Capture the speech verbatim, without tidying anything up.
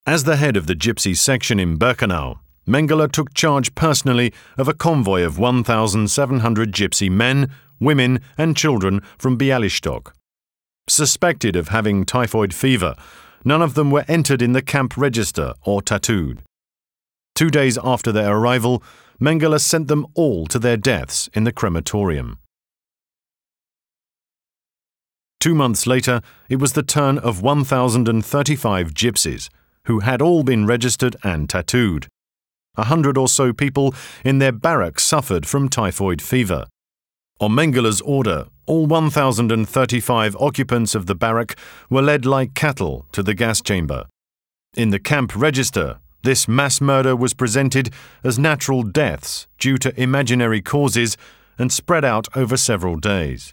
As the head of the Gypsy section in Birkenau, Mengele took charge personally of a convoy of one thousand seven hundred Gypsy men, women and children from Bialystok. Suspected of having typhoid fever, none of them were entered in the camp register or tattooed. Two days after their arrival, Mengele sent them all to their deaths in the crematorium. Two months later, it was the turn of one thousand thirty-five gypsies, who had all been registered and tattooed. A hundred or so people in their barracks suffered from typhoid fever. On Mengele's order, all one thousand thirty-five occupants of the barrack were led like cattle to the gas chamber. In the camp register, this mass murder was presented as natural deaths due to imaginary causes and spread out over several days.